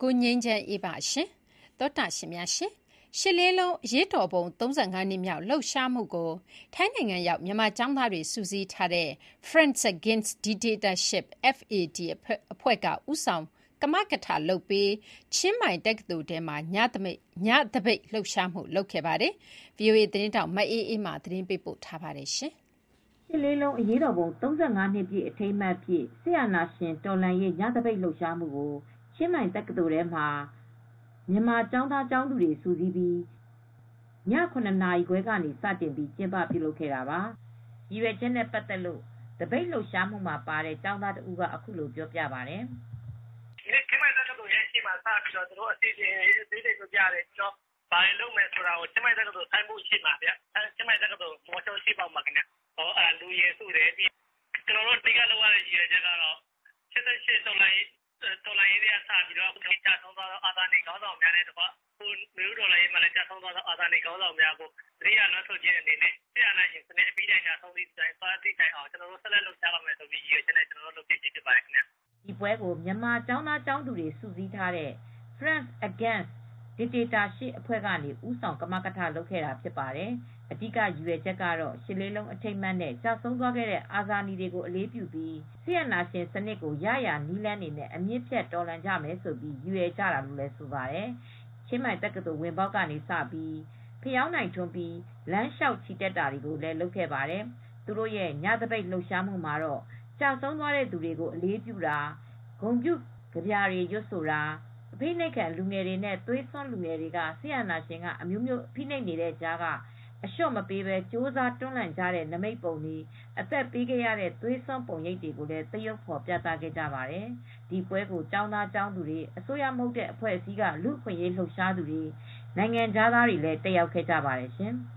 ကိုငိမ့်ချမ်းအေးပါရှင်သောတာရှင်များရှင်ရှစ်လေးလုံးရေးတော်ပုံ35နှစ်မြောက်လှုပ်ရှားမှုကိုထိုင်းနိုင်ငံရောက်မြန်မာကျောင်းသားတွေစူးစီးထားတဲ့ Friends Against Dictatorship FAD အဖွဲ့ကဥဆောင်ကမကထလုပ်ပြီးချင်းမိုင်တက္ကသိုလ်ထဲမှာညသပိတ်လှုပ်ရှားမှုလုပ်ခဲ့ပါတယ်။ VOA သတင်းတောက်မအေးအေးမှသတင်းပေးပို့ထားပါတယ်ရှင်။ရှစ်လေးလုံးအရေးတော်ပုံ35နှစ်ပြည့်အထိမ်းအမှတ်ဖြစ်ဆရာနာရှင်တော်လှန်ရေးညသပိတ်လှုပ်ရှားမှုကိုချင်းမိုင်တက္ကသိုလ်ထဲမှာမြန်မာကျောင်းသားကျောင်းသူတွေစုစည်းပြီးည9နာရီခွဲကနေစတင်ပြီးကျင်းပပြုလုပ်ခဲ့တာပါ။ရည်ရွယ်ချက်နဲ့ပတ်သက်လို့သပိတ်လှုပ်ရှားမှုမှာပါတဲ့ကျောင်းသားတဦးကအခုလိုပြောပြပါတယ်။ "ချင်းမိုင်တက္ကသိုလ်ရဲ့ရှေ့မှာစပြီးသူတို့အစီအစဉ်လေးတွေကိုပြတယ်။ဘာတွေလုပ်မယ်ဆိုတာကိုချင်းမိုင်တက္ကသိုလ်ဆိုင်းဘုတ်ရှေ့မှာဗျ။ချင်းမိုင်တက္ကသိုလ်မော်တော်ရှေ့ပေါက်မှာခင်ဗျ။လူရယ်စုတယ်ပြီးကျနော်တို့အဓိကလုပ်ရတဲ့ရည်ရွယ်ချက်ကတော့88တော်လှန်ရေးတွေကစပြီးကျဆုံးသွားတဲ့အာဇာနည်ခေါင်းဆောင်များနဲ့တကွအခုနွေဦးတော်လှန်ရေးမှာလည်းကျဆုံးသွားတဲ့အာဇာနည်ခေါင်းဆောင်များကိုသတိရလွှမ်းခြုံခြင်းအနေနဲ့ဆရာနာရှင်စနစ်အပြီးတိုင်ကျဆုံးသည့်တိုင်သွားသည့်တိုင်အောင်ကျနော်တို့ဆက်လက်လှုပ်ရှားပါမယ်ဆိုပြီးရည်ရွယ်ချက်နဲ့ကျနော်တို့လုပ်ဖြစ်ခြင်းဖြစ်ပါတယ်ခင်ဗျ။ဒီပွဲကိုမြန်မာကျောင်းသားကျောင်းသူတွေစုစည်းထားတဲ့ Friends Against Dictatorship အဖွဲ့ကနေဦးဆောင်ကမကထလုပ်ခဲ့တာဖြစ်ပါတယ်။အဓိကရည်ရွယ်ချက်ကတော့ရှစ်လေးလုံးအထိမ်းအမှတ်နဲ့ကျဆုံးသွားခဲ့တဲ့အာဇာနည်တွေကိုအလေးပြုပြီးဆရာနာရှင်စနစ်ကိုရရာနည်းလမ်းတွေနဲ့အမြင့်ဖြတ်တော်လှန်ကြမယ်ဆိုပြီးရည်ရွယ်ကြတာလို့လည်းဆိုပါတယ်။ချင်းမိုင်တက္ကသိုလ်ဝင်ပေါက်ကနေစပြီးဖျောင်းနိုင်ထွန်းပြီးလမ်းလျှောက်ချီတက်တာတွေကိုလည်းလုပ်ခဲ့ပါတယ်။သူတို့ရဲ့ညသပိတ်လှုပ်ရှားမှုမှာတော့ကျဆုံးသွားတဲ့သူတွေကိုအလေးပြုတာဂုဏ်ပြုကဗျာတွေရွတ်ဆိုတာအဖိနှိပ်ခံလူငယ်တွေနဲ့သွေးစွန်းလူငယ်တွေကဆရာနာရှင်ကအမျိုးမျိုးဖိနှိပ်နေတဲ့ကြားကအလျှော့မပေးဘဲကြိုးစားတွန်းလှန်ကြတဲ့နမိတ်ပုံတွေအသက်ပေးခဲ့ရတဲ့သွေးစွန်းပုံရိပ်တွေကိုလည်းသရုပ်ဖော်ပြသခဲ့ကြပါတယ်။ဒီပွဲကိုကျောင်းသားကျောင်းသူတွေအစိုးရမဟုတ်တဲ့အဖွဲ့အစည်းကလူ့အခွင့်အရေးလှုပ်ရှားသူတွေနိုင်ငံခြားသားတွေလည်းတက်ရောက်ခဲ့ကြပါတယ်ရှင်။